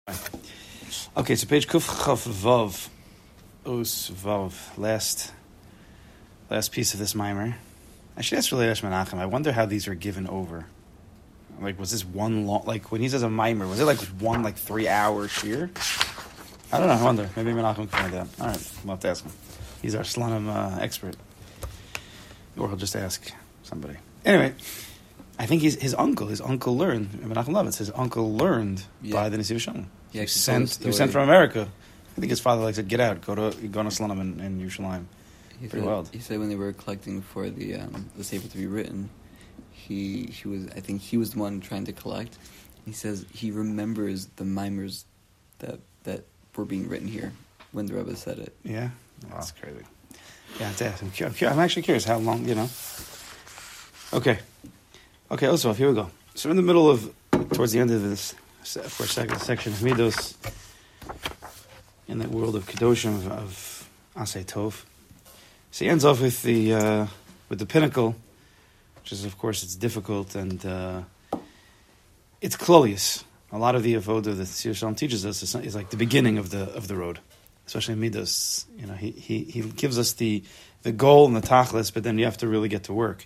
Okay, so page Kuf Chaf Vav, Os Vav, last piece of this mimer. I should ask really Rash Menachem. I wonder how these are given over. Like, was this one long? Like, when he says a mimer, was it like one 3-hour shear? I don't know. I wonder. Maybe Menachem can find out. All right, we'll have to ask him. He's our Slanim expert, or he'll just ask somebody. Anyway. I think his uncle learned, Menachem Lovitz, his uncle learned by the Nesiv Shalom. Yeah, he sent from America. I think his father said, get out, go to Slanim in Yerushalayim. Pretty wild. He said when they were collecting for the Sefer to be written, he was the one trying to collect. He says he remembers the mimers that were being written here when the Rebbe said it. Yeah, that's crazy. Yeah, I'm actually curious how long, Okay, also, here we go. So we're in the middle of, towards the end of this first section of Midos, in the world of Kedoshim, of Asay Tov. So he ends off with the pinnacle, which is, of course, it's difficult, and it's Klolius. A lot of the avodah that Sir Shalom teaches us is like the beginning of the road, especially in Midos. He gives us the goal and the tachlis, but then you have to really get to work.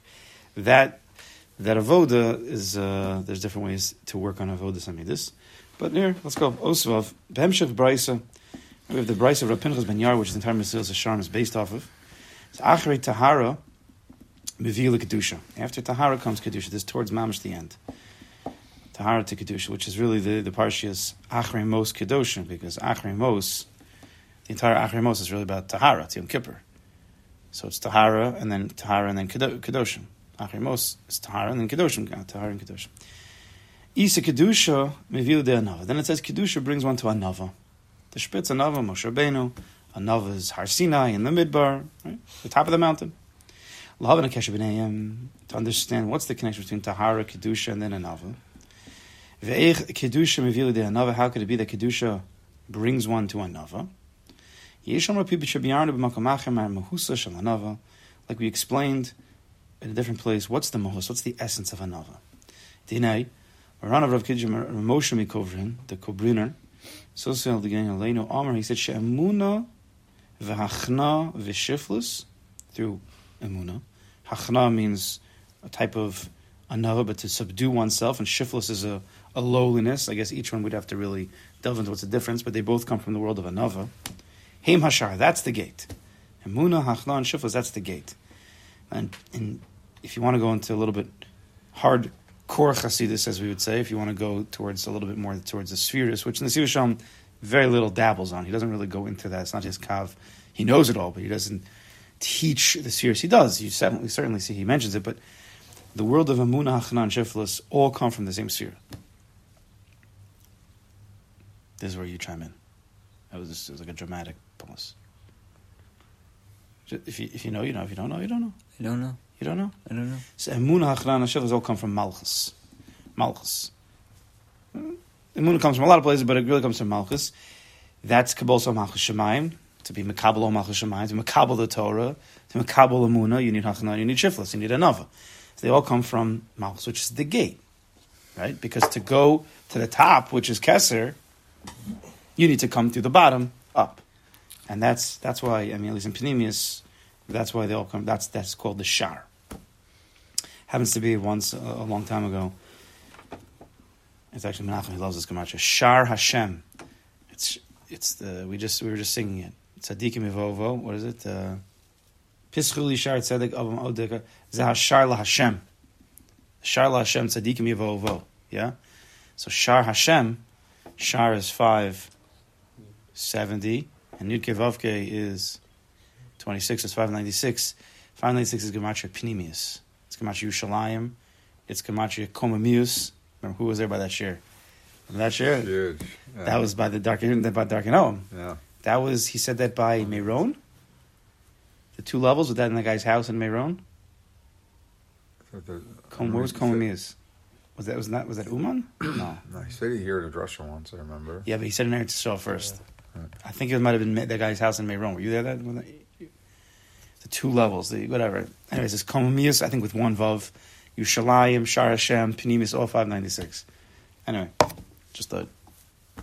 That avoda is there's different ways to work on avoda samidus, but here let's go. Osvav b'hemshech brisa. We have the brisa of Rav Pinchas ben Yair, which is the entire Mesilas Yesharim is based off of. It's achrei tahara mevila kedusha. After tahara comes kedusha. This is towards mamish the end. Tahara to kedusha, which is really the parshias achrei mos kedosha, because achrei mos, the entire achrei mos is really about tahara. It's Yom Kippur, so it's tahara and then kedoshim. Achrei mos is tahara and then kedoshim. Tahara and kedoshim. Isa kedusha mevil de anava. Then it says kedusha brings one to anava. The shpitz anava Moshe Rabbeinu. Anava is Har Sinai in the Midbar, right, the top of the mountain. Lahavana kesher b'neiim, to understand what's the connection between tahara, kedusha, and then anava. Ve'ech kedusha mevil de anava. How could it be that kedusha brings one to anava? Yesham rapi b'shabiyarnu b'makamachem ar mahusa shel anava. Like we explained in a different place, what's the mahus? What's the essence of anava? Dinay, Maranav Rav Kidjim Moshe Mikovrin, the Kobriner, Social Beginning Aleinu Amar. He said she'emuna v'hachna v'shiflus, through emuna. Hachna means a type of anava, but to subdue oneself, and shiflus is a lowliness. I guess each one would have to really delve into what's the difference, but they both come from the world of anava. Heim hashar, that's the gate. Emuna, hachna, and shiflus, that's the gate. And if you want to go into a little bit hardcore Chassidus, as we would say, if you want to go towards a little bit more towards the spheres, which in the Sivur Shalom very little dabbles on. He doesn't really go into that. It's not his kav. He knows it all, but he doesn't teach the spheres. He does. You certainly see he mentions it, but the world of Amunah, Hachna, and Shiflus all come from the same sphere. This is where you chime in. It was like a dramatic pause. If you know, you know. If you don't know, you don't know. I don't know. You don't know? I don't know. So Emunah, Hachna, and Shiflus all come from Malchus. Malchus. Emunah comes from a lot of places, but it really comes from Malchus. That's Kabbalah Sol Malchus Shemayim. To be Mekabel Ol Malchus Shemayim, to Mekabel the Torah, to Mekabel Emunah, you need Hachna, you need Shiflus, you need Anava. So they all come from Malchus, which is the gate. Right? Because to go to the top, which is Keser, you need to come through the bottom up. And that's why, at least in Panemius, that's why they all come. That's called the Shar. Happens to be once a long time ago. It's actually Menachem. He loves this Gematria. Shar Hashem. We were just singing it. Tzadikim Evovo. What is it? Pischuli Shar Tzadik Avam Odeka. Zah Shar La Hashem. Shar La Hashem Tzadikim Evovo. Yeah. So Shar Hashem. Shar is 570, and Yud Kevavke is 26. It's 596. 596 is Gematria Pnimius. It's Gematria Yerushalayim. It's Gematria Komamius. Remember who was there by that share? Remember that share? Huge. Yeah. That was by Darkenoam. Yeah. That was, he said that by Meron. The 2 levels, was that in the guy's house in Meron? Where was Komamius? Was that Uman? No. No, he said he heard a drasha once, I remember. Yeah, but he said in Eretz Yisrael first. Yeah. I think it might have been that guy's house in Meron. Were you there? The 2 levels, whatever. Anyways, it's Komamius, I think with 1 Vav. Yushalayim, Shar Hashem, Pnimis, all 596. Anyway, just thought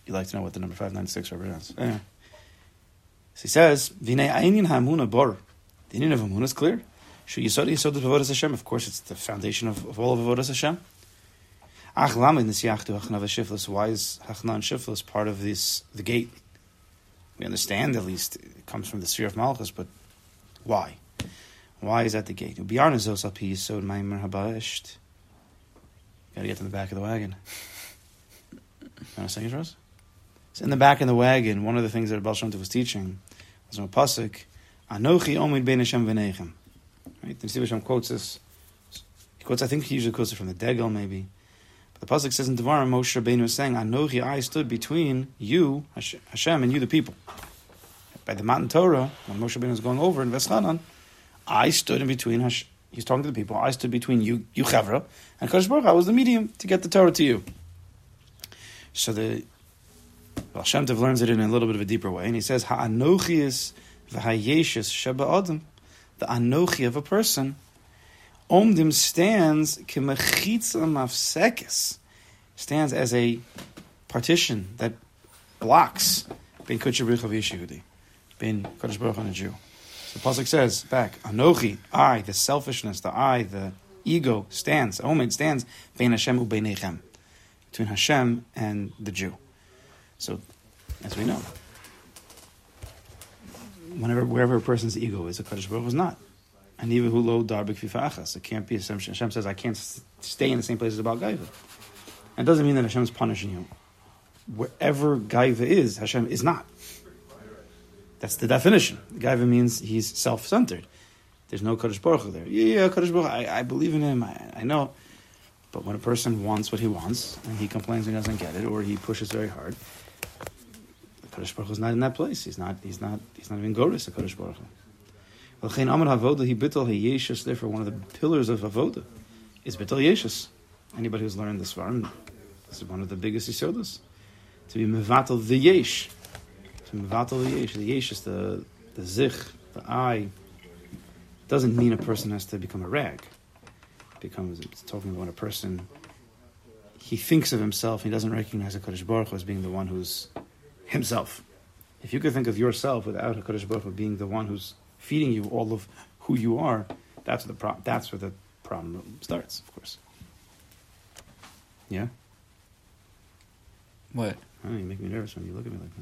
you like to know what the number 596 represents. Anyway. So he says, V'nei ainin ha'amuna bor. The union of Amunah is clear. Shu yisod yisod of Avodas Hashem. Of course, it's the foundation of all of Avodas Hashem. Ach lamed nisiyachtu hachna v'shiflos. Why is hachna and shiflos part of this, the gate? We understand, at least, it comes from the sphere of Malchus, but why? Why is that the gate? U'biarnazos al pi yisod maimer haba'esht. Gotta get to the back of the wagon. You want to sing it for us? So in the back of the wagon, one of the things that Baal Shem Tov was teaching was from a pasuk, Anochi omid bein Hashem v'neichem. Right? The Nesiv Hashem quotes this. He quotes, I think he usually quotes it from the Degel, maybe. But the pasuk says in Devarim, Moshe Rabbeinu was saying, Anochi, I stood between you, Hashem, and you, the people. By the Matan Torah, when Moshe Rabbeinu was going over in Veschanan, I stood in between Hashem. He's talking to the people. I stood between you Chavra, and Kadosh Baruch Hu, I was the medium to get the Torah to you. So the Baal Shem Tov learns it in a little bit of a deeper way, and he says, Ha'anochi is v'hayeshes sheba adam. The anochi of a person, omdim stands k'mechitza mafsekes, stands as a partition that blocks ben Kodesh Baruch Hu v'Yeshua, ben Kodesh Baruch Hu and a Jew. So the pasuk says back, Anochi, I, the selfishness, the ego stands, Omed stands, ben Hashem u'beinechem, between Hashem and the Jew. So, as we know, wherever a person's ego is, a Kadosh Baruch Hu is not. And even who lo darbik fifa achas, it can't be. Hashem says, I can't stay in the same place as about Gaiva. And it doesn't mean that Hashem is punishing you. Wherever Gaiva is, Hashem is not. That's the definition. Gaiva means he's self-centered. There's no Kadosh Baruch Hu there. Yeah, Kadosh Baruch Hu, I believe in him, I know. But when a person wants what he wants, and he complains when he doesn't get it, or he pushes very hard, the Kadosh Baruch Hu is not in that place. He's not even Goris, the Kadosh Baruch Hu. Therefore, one of the pillars of Avodah is Bitul Yeshus. Anybody who's learned this Svarim, this is one of the biggest Yisodas. To be Mevatel the Yesh. To Mevatel the Yesh. The Yesh is the Zich, the I. Doesn't mean a person has to become a rag. It's talking about when a person, he thinks of himself, he doesn't recognize HaKadosh Baruch Hu as being the one who's himself. If you could think of yourself without HaKadosh Baruch Hu being the one who's feeding you all of who you are, that's where the problem starts, of course. Yeah? What? Oh, you make me nervous when you look at me like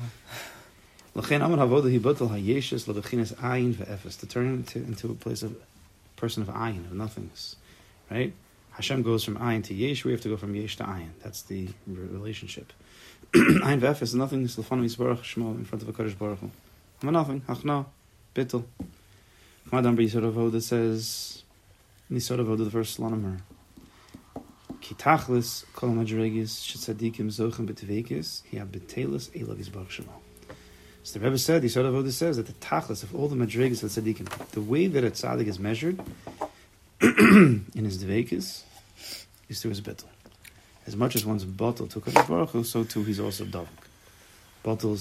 that. To turn into a place of person of ayin, of nothingness. Right? Hashem goes from ayin to yesh, we have to go from yesh to ayin. That's the relationship. Ayin v'efes is nothingness, l'fanav yisbarach shmo, in front of a Kadosh Baruch Hu. I'm a nothing, hachna, bittul. Madam Yisod Avodah says, Yisod Avodah, the first Slonimer, Ki tachlis kol madregis shetzadikim zochem b'tveikis hi ha-betelis elav yisbarach shmo. So the Rebbe said, Yisod Avodah says that the tachlis of all the madregis of tzadikim, the way that a tzaddik is measured in his dveikis is through his bittul. As much as one's batel to Kadosh Baruch Hu, so too he's also davuk. Batel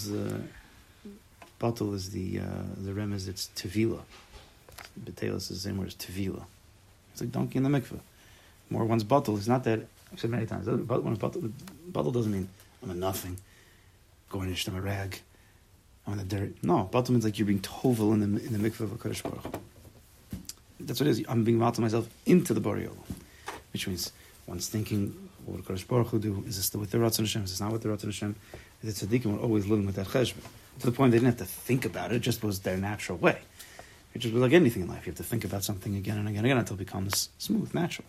is the remez that's tevila. Betelis is the same word as tevila. It's like donkey in the mikveh. More one's batel is not that. I've said many times. Batel doesn't mean I'm a nothing. Gornished, I'm a rag. I'm in the dirt. No, batel means like you're being tovel in the mikveh of a Kadosh Baruch Hu. That's what it is. I'm being batel myself into the Borei Olam, which means one's thinking, what would Kadosh Baruch Hu do? Is this with the Ratzon Hashem? Is this not with the Ratzon Hashem? The tzaddikim were always living with that cheshbon. To the point they didn't have to think about it. It just was their natural way. It just was like anything in life. You have to think about something again and again and again until it becomes smooth, natural.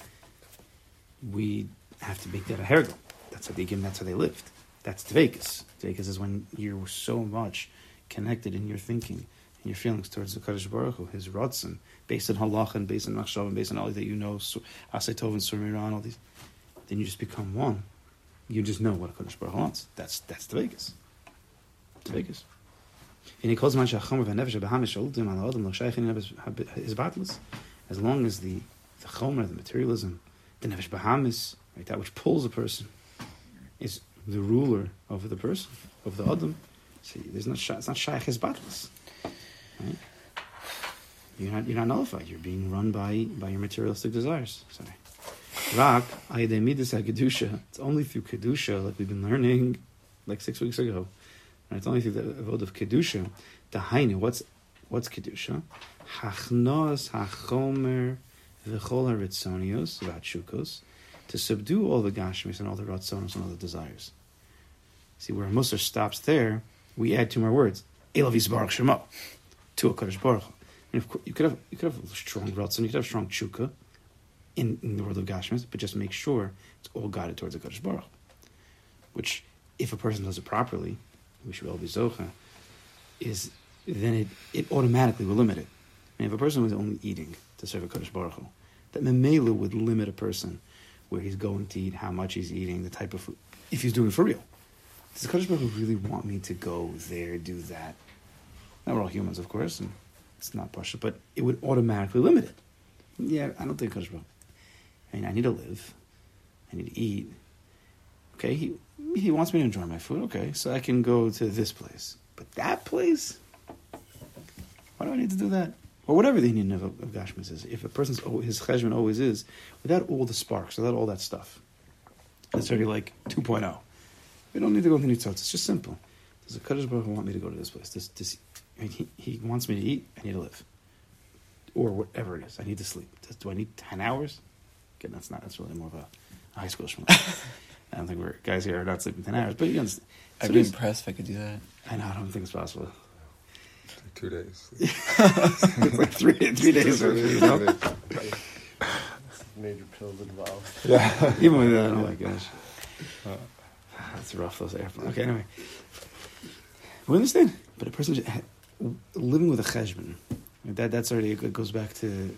We have to make that a hergel. That's tzaddikim, that's how they lived. That's dveikus. Dveikus is when you're so much connected in your thinking and your feelings towards the Kadosh Baruch Hu, his Ratzon, based on halach and based on machshav and based on all that you know, Asay Tov and Surmira and all these. Then you just become one. You just know what Kadosh Baruch Hu wants. That's dveikus. Dveikus. And he calls man shacham v'nefesh b'hamish ultim al adam l'shaychin his battles. As long as the chomer, the materialism, the nefesh b'hamis, right, that which pulls a person, is the ruler over the person, of the adam. See, it's not shaykh his battles. Right? You're not nullified. You're being run by your materialistic desires. Sorry. Rak ayidei midas kedusha. It's only through kedusha, like we've been learning like 6 weeks ago. And it's only through the avodah of kedusha. Dahainu, what's kedusha? Hachnos hachomer v'chol haritzonios v'atshukos, to subdue all the gashmis and all the ratzonos and all the desires. See, where Musar stops there, we add 2 more words. Elav Yisbarach Shemo, to a Kadosh Baruch Hu. And of course, you could have strong ratzon, you could have strong tshuka in the world of gashmis, but just make sure it's all guided towards the Kadosh Baruch Hu. Which, if a person does it properly, we should all be zocha, is then it automatically will limit it. And if a person was only eating to serve a Kadosh Baruch Hu, that memela would limit a person where he's going to eat, how much he's eating, the type of food, if he's doing it for real. Does the Kadosh Baruch Hu really want me to go there, do that? Now, we're all humans, of course, and it's not partial, but it would automatically limit it. Yeah, I don't think Kadosh Baruch Hu. I need to live. I need to eat. Okay, he wants me to enjoy my food. Okay, so I can go to this place. But that place? Why do I need to do that? Or whatever the Indian of Gashmis is. If a person's, his cheshbon always is, without all the sparks, without all that stuff, it's already like 2.0. We don't need to go into Nitzotzes. It's just simple. Does the Kadosh Baruch Hu want me to go to this place? He wants me to eat. I need to live. Or whatever it is. I need to sleep. Do I need 10 hours? Again, that's really more of a high school shmuel. I don't think guys here are not sleeping 10 hours. But you understand. I'd be impressed if I could do that. I know. I don't think it's possible. 2 days. It's like three days. You know? Major pills involved. Yeah. Even with that, oh my gosh. That's rough, those airplanes. Okay, anyway. We understand. But a person living with a cheshbon, that's already, it goes back to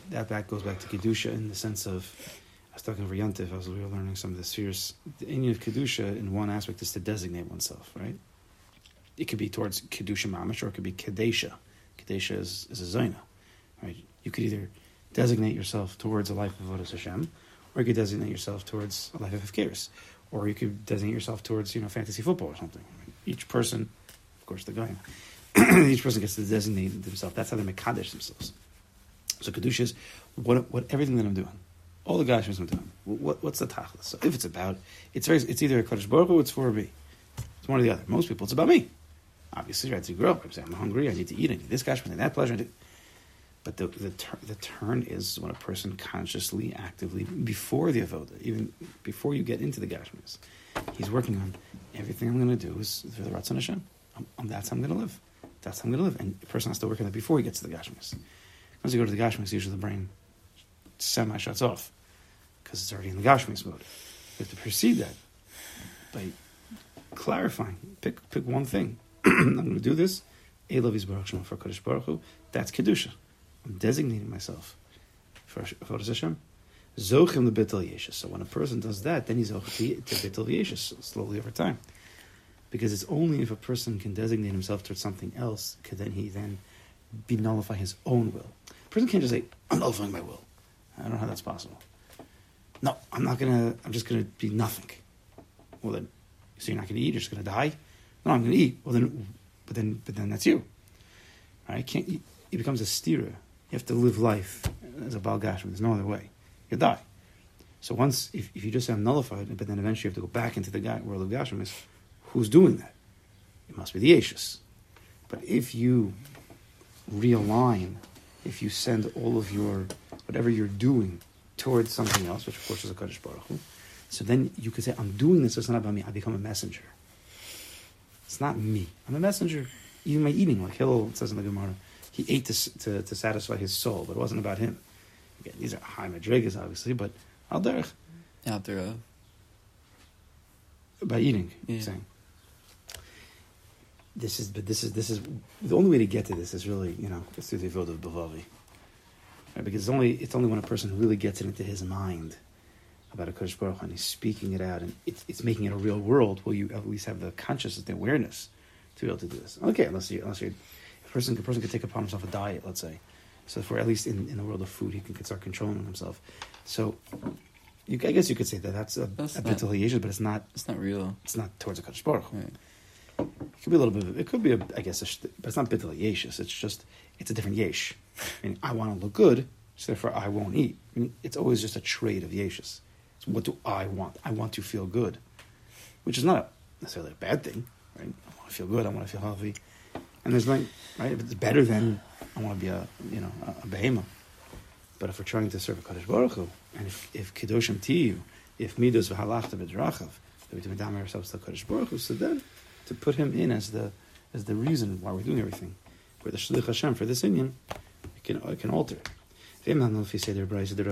Kedusha in the sense of, I was talking over Yantiv, we were learning some of the spheres. The inyan of Kedusha in one aspect is to designate oneself, right? It could be towards Kedusha Mamish, or it could be Kedesha. Kedesha is a Zaina, right? You could either designate yourself towards a life of Avodas Hashem, or you could designate yourself towards a life of Hefkeris, or you could designate yourself towards, fantasy football or something. Each person, of course, the guy, each person gets to designate themselves. That's how they mekadesh themselves. So Kedusha is what everything that I'm doing, all the gashmis I'm doing. What's the tachlis? So if it's either a Kadosh Baruch Hu or it's for me. It's one or the other. Most people, it's about me. Obviously, right? So you grow up, I'm hungry, I need to eat, I need this gashmis, I need that pleasure. But the turn is when a person consciously, actively, before the avoda, even before you get into the gashmis, he's working on everything I'm going to do is for the Ratzon Hashem. That's how I'm going to live. That's how I'm going to live. And the person has to work on that before he gets to the gashmis. Once you go to the gashmis, usually the brain semi-shuts off because it's already in the gashmis mode. You have to precede that by clarifying. Pick one thing. I'm going to do this. Elav Yisbarach Shemo for Kadosh Baruch Hu. That's kedusha. I'm designating myself for Avodas Hashem. Zochim the Bitul Yeshus. So when a person does that, then he's zochim to Bitul Yeshus slowly over time. Because it's only if a person can designate himself towards something else can he be nullify his own will. A person can't just say, I'm nullifying my will. I don't know how that's possible. No, I'm just gonna be nothing. Well then, so you're not gonna eat, you're just gonna die? No, I'm gonna eat. Well then, but then that's you. Right? It becomes a stira. You have to live life as a Baal Gashmi. There's no other way. You'll die. So once, if you just say I'm nullified, but then eventually you have to go back into the world of Gashmis, who's doing that? It must be the Yeshus. But if you realign, if you send all of whatever you're doing towards something else, which of course is a Kadosh Baruch Hu, so then you could say, I'm doing this, it's not about me, I become a messenger. It's not me. I'm a messenger. Even my eating, like Hillel says in the Gemara, he ate to satisfy his soul, but it wasn't about him. Again, these are high madrigas, obviously, but al derech. Out there. By eating, yeah. Saying. This is the only way to get to this is really, it's through the avodah of Bavavi. Right? Because it's only when a person really gets it into his mind about a Kadosh Baruch Hu and he's speaking it out and it's making it a real world, will you at least have the consciousness, the awareness to be able to do this. Okay, unless you're a person could take upon himself a diet, let's say. So for at least in the world of food, he can start controlling himself. So I guess you could say that's a Bitul Yeshus, but it's not. It's not real. It's not towards a Kadosh Baruch Hu. Right. It could be a little bit. It could be but it's not Bitul Yeshus. It's a different yesh. I mean, I want to look good, so therefore I won't eat. I mean, it's always just a trait of Yeshus. So what do I want? I want to feel good, which is not necessarily a bad thing. right? I want to feel good. I want to feel healthy. And there's like, right? If it's better than I want to be a behemoth. But if we're trying to serve a Kadosh Baruch Hu, and if Kedoshim Tiyu, if Midos v'halachta b'drachav, that we medamar ourselves to Kadosh Baruch Hu, so then to put him in as the reason why we're doing everything, where the Shlich Hashem for this Inyan, it can alter it. And according to the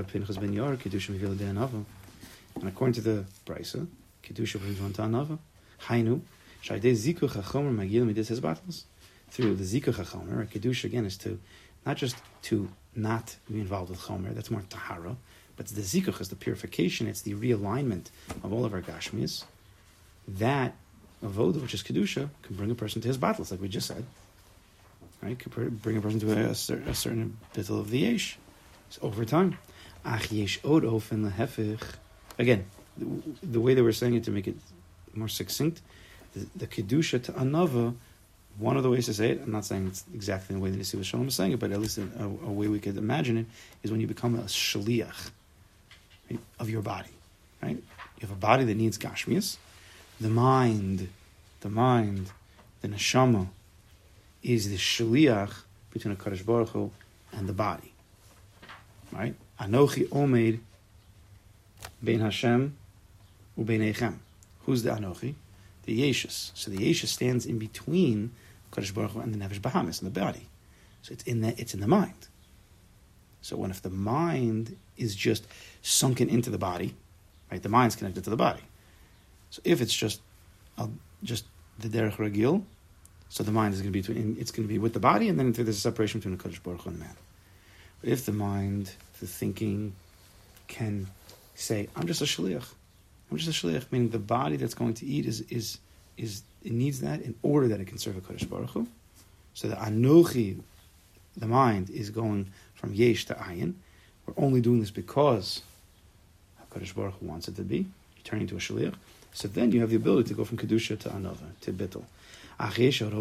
Brisa, Kedusha brings one to another. Hainu, shaydei zikuch hachomer magil midis his battles. Through the zikuch hachomer, Kedusha again is to not just to not be involved with chomer. That's more tahara, but the zikuch is the purification. It's the realignment of all of our gashmias. That avoda, which is Kedusha, can bring a person to his battles, like we just said. Right, could bring a person to a certain bittul of the yesh. So over time, ach yesh od ofen lehefich. Again, the way that we're saying it to make it more succinct, the kedusha to anava. One of the ways to say it, I'm not saying it's exactly the way that Nisi Shalom is saying it, but at least a way we could imagine it is when you become a shaliach, right, of your body. Right, you have a body that needs gashmias. The mind, the neshama, is the shaliach between a Kadosh Baruch Hu and the body. Right? Anochi omed bein Hashem ubein Echem. Who's the Anochi? The Yeshus. So the Yeshus stands in between Kadosh Baruch Hu and the Nefesh Bahamis, in the body. So it's in the mind. So if the mind is just sunken into the body, right? The mind's connected to the body. So if it's just the derech ragil, so the mind is going to be it's going to be with the body, and then there's a separation between the Kadosh Baruch Hu and the man. But if the mind, the thinking, can say, "I'm just a shaliach," meaning the body that's going to eat is it needs that in order that it can serve a Kadosh Baruch Hu. So the anochi, the mind, is going from yesh to ayin. We're only doing this because Kadosh Baruch Hu wants it to be. You're turning into a shaliach. So then you have the ability to go from kedusha to anava, to bittul. But you can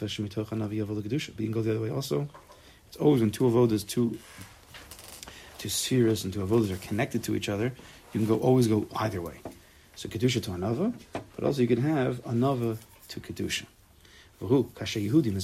go the other way also. It's always when two avodas, two spheres and two avodas are connected to each other, you can always go either way. So kedusha to anava, but also you can have anava to kedusha. How do you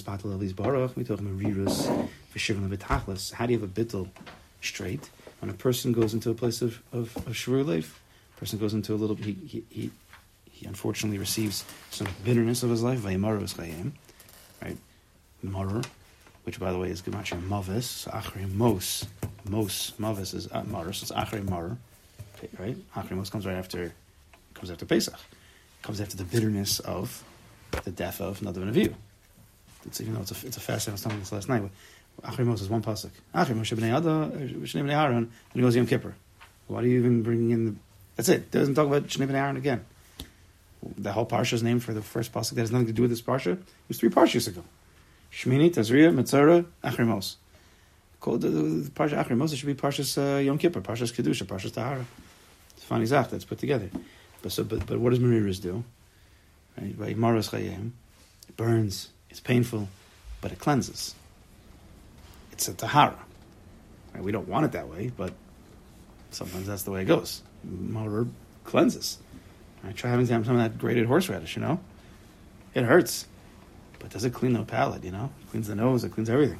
have a bittul straight when a person goes into a place of shvur leif? A person goes into a little. He unfortunately receives some bitterness of his life. Vayamaru is chayim, right? Marur, which by the way is gematria mavis. So achri mos mavis is marur. So it's achri marur, right? Achri mos comes after Pesach. Comes after the bitterness of the death of Nadav and Avihu. Even though it's a fast, I was telling this last night. Achri mos is one pasuk. Achri mos b'nei Ada, b'nei Aaron, and he goes Yom Kippur. Why are you even bringing in the? That's it. It doesn't talk about Shnei b'nei Aaron again. The whole parsha is named for the first pasuk that has nothing to do with this parsha. It was 3 parshas ago. Shmini, Tazria, Metzora, Achri mos. Called the parsha Achri mos. It should be parshas Yom Kippur, parshas Kedusha, parshas Tahara. It's funny zach that's put together. But what does Meriris do? Right? By Maras Chayim, it burns. It's painful, but it cleanses. It's a tahara. Right? We don't want it that way, but sometimes that's the way it goes. Marar cleanses. Right? Try having some of that grated horseradish. It hurts, but does it clean the palate? It cleans the nose. It cleans everything.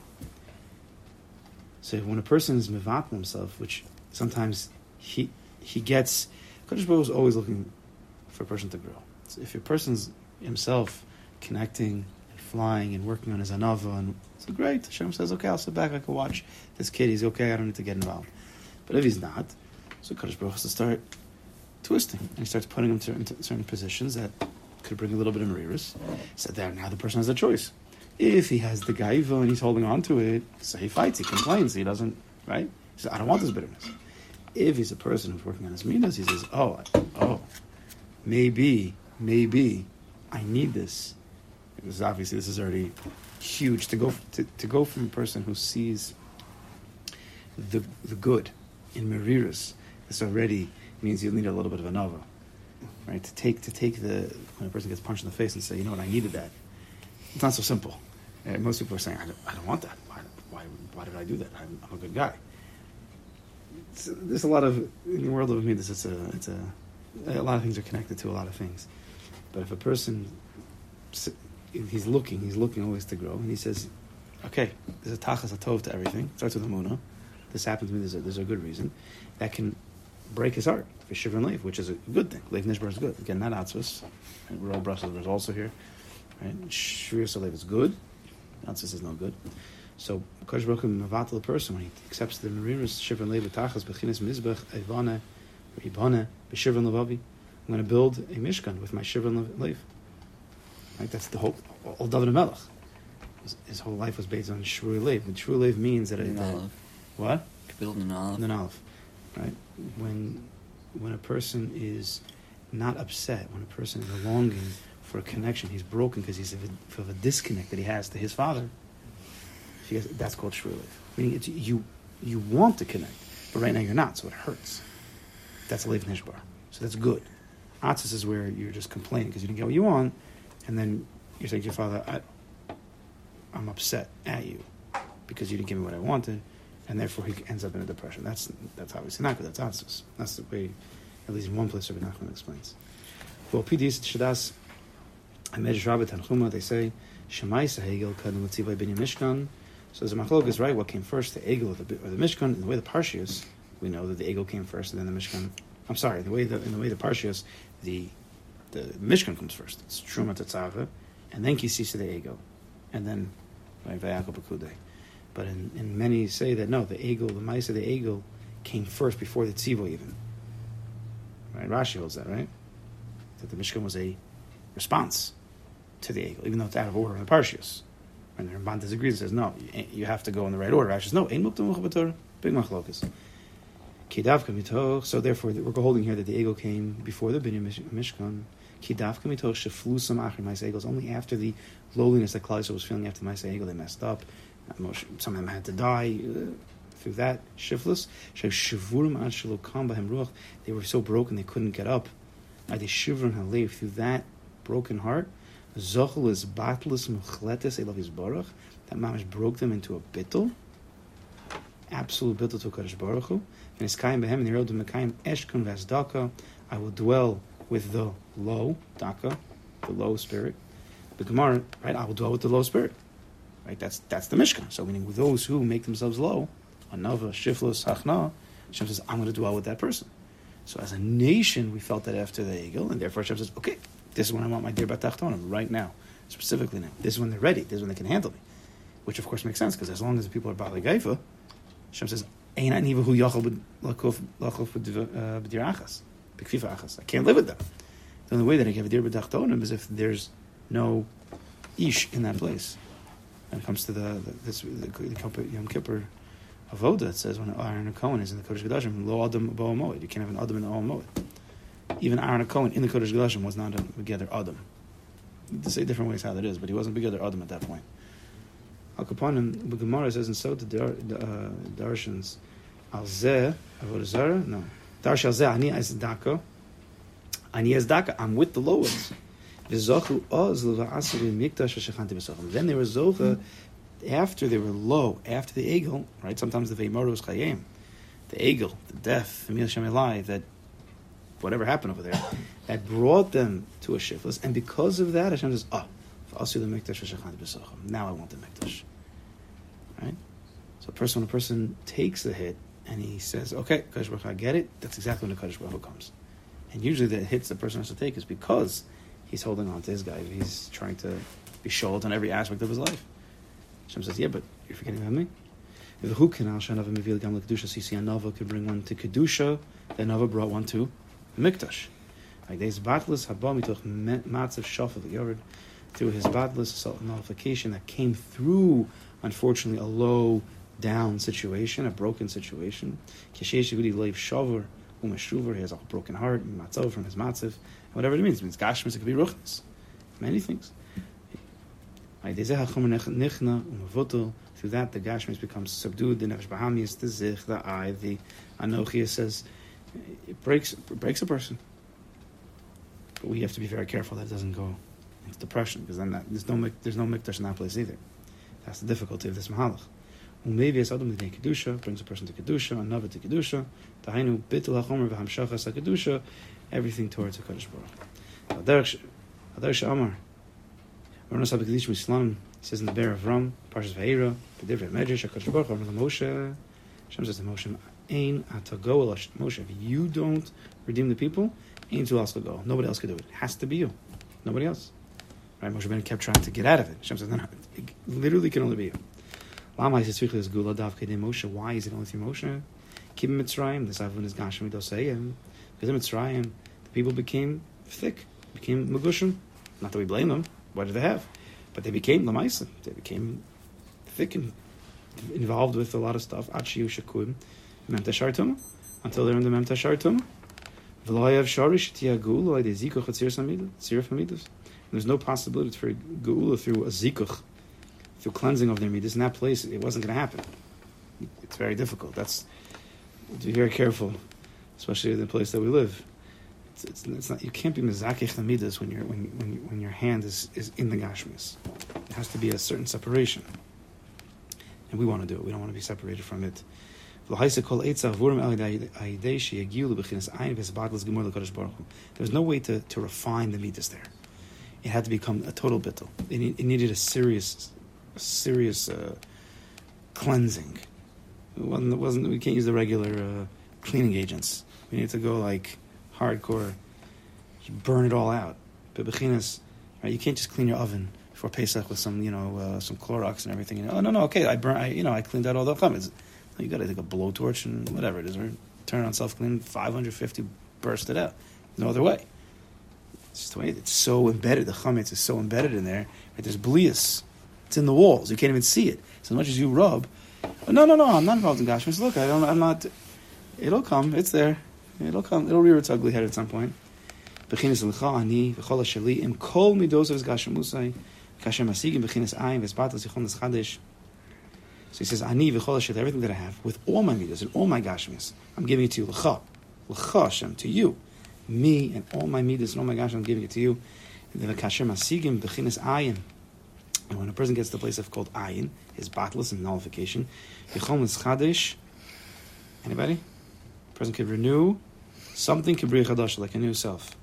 So when a person is mevat himself, which sometimes he gets, Kadosh Baruch Hu is always looking for a person to grow. So if a person's himself connecting and flying and working on his anava, and so great, Hashem says, okay, I'll sit back, I can watch this kid, he's okay, I don't need to get involved. But if he's not, so Kadosh Baruch Hu has to start twisting, and he starts putting him into certain positions that could bring a little bit of meriris. So there, now the person has a choice. If he has the gaiva and he's holding on to it, so he fights, he complains, he doesn't, right? He says, I don't want this bitterness. If he's a person who's working on his midas, he says, maybe I need this. Because obviously this is already huge to go from a person who sees the good in meriris. This already means you'll need a little bit of a nova, right? To take the when a person gets punched in the face and say, you know what, I needed that. It's not so simple. Most people are saying, I don't want that. Why did I do that? I'm a good guy. There's a lot of in the world of me. It's a lot of things are connected to a lot of things. But if a person he's looking always to grow, and he says, okay, there's a tachas atov to everything. It starts with emunah. This happens to me. There's a good reason that can break his heart for shiver and leif, which is a good thing. Leif nishbar is good. Again, not atzvus. And Royal Brussels is also here, right? Shvir solev is good. Atzvus is no good. So Kodesh Baruch Hu mavatal a person when he accepts the merimus shiver and leif tachas bechinas mizbech evane ribane b'shiver and levavi. I'm going to build a mishkan with my shiver and leif. Right? That's the whole. All David Melech. His whole life was based on shvur leif. And shvur leif means that what? Build an olive. Right? When a person is not upset, when a person is longing for a connection, he's broken because he's of a disconnect that he has to his father. That's called shvur leif. Meaning it's, you want to connect, but right now you're not, so it hurts. That's leif nishbar. So that's good. Atzis is where you're just complaining because you didn't get what you want, and then you're saying to your father, I'm upset at you because you didn't give me what I wanted. And therefore he ends up in a depression. That's obviously not good. That's atzvus. That's the way, at least in one place, Rabbi Nachman explains. Well, Pidis Shadas, Medrash Rabbah Tanchuma, they say Shemaisa Hegel Kadam L'Tzivay Binyan Mishkan. So the Machlok is right. What came first, the Egel or the Mishkan? In the way the Parshios, we know that the Egel came first, and then the Mishkan. I'm sorry. In the way the Parshios, the Mishkan comes first. It's Truma Tetzava, and then Kisisa the Egel, and then Vayakol B'Kudei. But in many say that no, the Maisa, the Egel came first before the Tzivo even. Right? Rashi holds that, right? That the Mishkan was a response to the Egel, even though it's out of order in the Parshios. And the Ramban disagrees and says, no, you have to go in the right order. Rashi says, no, Ein Muktam Muchabator, big machlokas. Kidavka mitoch, so therefore we're holding here that the Egel came before the Binyan Mishkan. Kidavka mitoch sheflusam achri Maisa Egel. Only after the lowliness that Klal Yisrael was feeling after Maisa Egel, they messed up. Some of them had to die through that shiflus. They were so broken they couldn't get up. Through that broken heart, that mamash broke them into a bittul, absolute bittul to Kadosh Baruch Hu. I will dwell with the low daka, the low spirit. The Gemara, right? I will dwell with the low spirit. Right, that's the Mishkan. So meaning with those who make themselves low, Anava, Shiflus, Hachna, Hashem says, I'm going to dwell with that person. So as a nation, we felt that after the Egel, and therefore Hashem says, okay, this is when I want my dear Batachtonim, right now, specifically now. This is when they're ready. This is when they can handle me. Which of course makes sense, because as long as the people are Baalei Gaifa, Hashem says, Ein aniva hu yachal l'kuf b'dir achas, b'kfifa achas. I can't live with them. The only way that I can have a dear Batachtonim is if there's no ish in that place. When it comes to the Yom Kippur Avoda, it says when Aaron HaKohen is in the Kodesh Kodashim, lo Adam bo Moed. You can't have an Adam in the Oel Moed. Even Aaron HaKohen in the Kodesh Kodashim was not a Begeder Adam. To say different ways how that is, but he wasn't Begeder Adam at that point. Al Kapanim, the Gemara says, and so the Darshans, Al Zeh Avodah Zarah, no, Darsh Al Zeh Ani Es Daka, I'm with the low ones. Then they were zocha after they were low, after the Egel, right? Sometimes the Veimor was Chayim, the Egel, the death, the Mil Shem Elai, that whatever happened over there, that brought them to a shiftless, and because of that, Hashem says, now I want the Mikdash. Right? So when a person takes the hit, and he says, okay, Kadosh Baruch Hu, I get it, that's exactly when the Kadosh Baruch Hu comes. And usually the hits the person has to take is because he's holding on to his guy. He's trying to be shouldered on every aspect of his life. Hashem says, yeah, but you're forgetting about me. If who can Anava could bring one to Kedusha, then Anava brought one to Mikdash. Like there's battles haba mitoch matzav shafel yored through his battles nullification that came through, unfortunately, a low down situation, a broken situation. Kishesh yehudi leiv shaver umeshruver. He has a broken heart, matzav from his matzav. Whatever it means. It means gashmis, it could be ruchnis. Many things. Through that, the gashmis becomes subdued. The nefesh bahamis, the zich, the eye, the anochi. Says it breaks a person. But we have to be very careful that it doesn't go into depression, because then there's no mikdash in that place either. That's the difficulty of this mahalach. Umevias adam l'nei kedusha brings a person to kedusha, another to kedusha. Dahainu bitul hachomer v'hamshachas kedusha. Everything towards the Kadosh Baruch Hu. Adarsh Amar. He says in the Bear of Rum, Parshas Vayera, the Divrei Medrash, HaKadosh Baruch Hu, Moshe, Hashem says to Moshe, Ein atago el Moshe. If you don't redeem the people, ain't who else will go. Nobody else can do it. It has to be you. Nobody else. Right? Moshe Rabbeinu kept trying to get out of it. Hashem says, no, it literally can only be you. Why is it only through Moshe? Keep him Mitzrayim. This Avon is Gashmi Doseyim. Because in Mitzrayim, the people became thick, became Megushim. Not that we blame them. What did they have? But they became Lamaisa. They became thick and involved with a lot of stuff. Achiyu Shakum, Memta Shartum, until they're in the Memta Shartum. There's no possibility for Geula through a Zikuch, through cleansing of their midas. In that place, it wasn't going to happen. It's very difficult. That's to be very careful, especially in the place that we live. It's not. You can't be mezakich the midas when your hand is in the gashmis. It has to be a certain separation, and we want to do it. We don't want to be separated from it. There's no way to refine the midas there. It had to become a total bittul. It needed a serious cleansing. It wasn't. We can't use the regular cleaning agents. We need to go like hardcore. You burn it all out. But bechinas, right? You can't just clean your oven for Pesach with some some Clorox and everything. Oh no, okay. I cleaned out all the chametz. You got to take a blowtorch and whatever it is, or turn it on self-clean. 550, burst it out. No other way. It's just the way it's so embedded. The chametz is so embedded in there. Right? There's blias. It's in the walls. You can't even see it. So as much as you rub. Oh, no. I'm not involved in gashmis. Look, I'm not. It'll come. It's there. It'll come. It'll rear its ugly head at some point. Bechinas l'cha ani v'chol hashali im kol midos of gashamusai kashem asigim bechinas ayin v'esbatas yichon l'schadish. So he says, ani v'chol hashali, everything that I have, with all my midos and all my gashmis, I'm giving it to you. L'cha Hashem, to you. Me and all my midos and all my gashmis, I'm giving it to you. And then kashem asigim bechinas ayin. And when a person gets to the place of called ayin, his batless and nullification, yichon l'schadish. Anybody? A person could renew something, kibriya chadash, like a new self.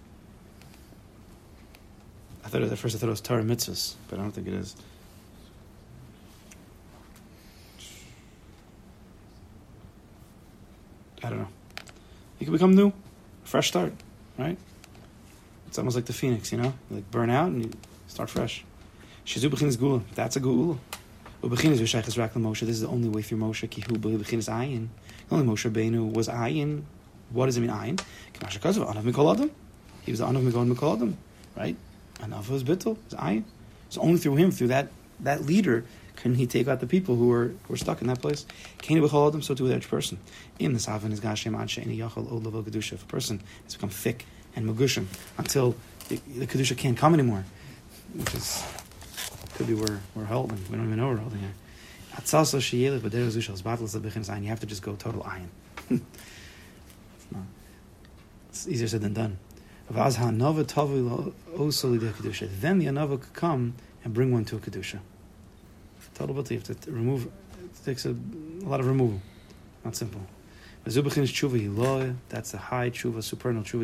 I thought it was Torah mitzvahs, but I don't think it is. I don't know. You can become new, fresh start, right? It's almost like the phoenix, like burn out and you start fresh. Shizu b'chinas gula, that's a gula. U'b'chinas v'shaychas rak l'Moshe, this is the only way through Moshe. Ki hu b'chinas ayin. Only Moshe Rabbeinu was ayin. What does it mean ayin? K'masha kazav anav mikol adam. He was the anav mikol adam, right? Anav was bittul, was ayin. So only through him, through that leader, can he take out the people who were stuck in that place. K'nei b'chol adam, so too with each person. In the savan is gashem ad she'eni yachol od level kedusha. If a person has become thick and megushim until the kedusha can't come anymore, which is could be where we're holding. We don't even know we're holding here. You have to just go total ayin. It's easier said than done. Then the anava could come and bring one to a kedusha. Total but you have to remove. It takes a lot of removal. Not simple. That's the high tshuva, supernal tshuva.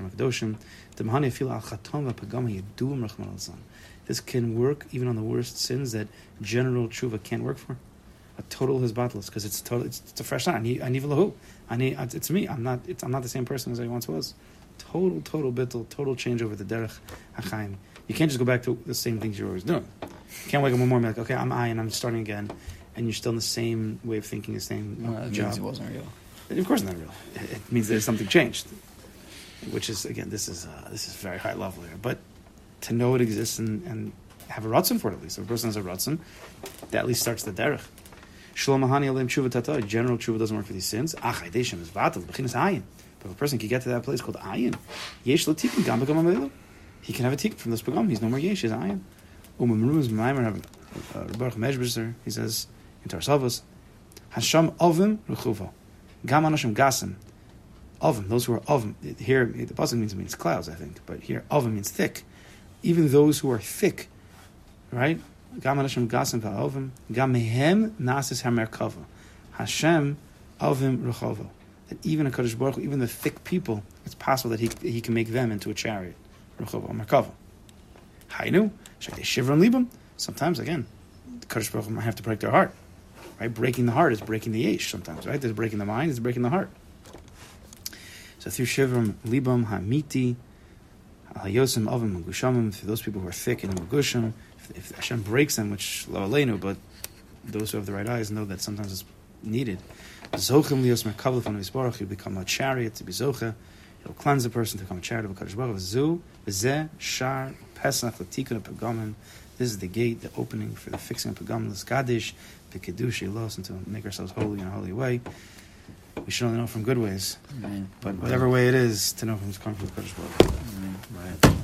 This can work even on the worst sins that general tshuva can't work for. A total his battles because it's total. It's a fresh start. It's me. I'm not the same person as I once was. Total bittul, total change over the derech hachaim. You can't just go back to the same things you're always doing. You can't wake up one morning and be like, okay, I'm ayin, I'm starting again, and you're still in the same way of thinking, the same job. Means it wasn't real. Of course, not real. It means there's something changed, which is again, this is very high level here. But to know it exists and have a ratzon for it at least. If a person has a ratzon, that at least starts the derech. Shalom mahani alim tshuva tata. General tshuva doesn't work for these sins. Achai deshem is vatal. Bechinas ayin. But if a person can get to that place called ayin, yesh lo tikkun gam begam amelu. He can have a tikkun from this pagam. He's no more yesh. He's ayin. Umemruz maimer Baruch Meshbesser. He says in Tarsavos, Hasham ovim rechuva. Gam anashim gasim. Ovim. Those who are ovim. Here the pasuk means clouds, I think, but here ovim means thick. Even those who are thick, right? Gam anashim gasim va'ovim. Gam mehem nasis hamerkava. Hashem ovim rechova. That even a Kadosh Baruch Hu, even the thick people, it's possible that he can make them into a chariot. Rechova merkava. Hainu, Shakti Shivron Libam. Sometimes, again, the Kadosh Baruch Hu might have to break their heart. Right? Breaking the heart is breaking the yesh sometimes, right? There's breaking the mind, there's breaking the heart. So through Shivron Libam Hamiti, Yosim Avim Magushamim, for those people who are thick and Magusham, if Hashem breaks them, which Lo Aleinu, but those who have the right eyes know that sometimes it's needed. Zochim Lios Merkavl from Yisbarach, you become a chariot to be Zocha. It'll cleanse the person to become a chariot of Kadosh Baruch Hu. Zu, V'zeh, Shar, Pesach, L'tikun, Pegamim. This is the gate, the opening for the fixing of Pegamim, L'skadish, V'kedush, Elos, and to make ourselves holy in a holy way. We should only know from good ways. Amen. But whatever way it is, to know from His comfort of Kadosh Baruch Hu. Amen. Right.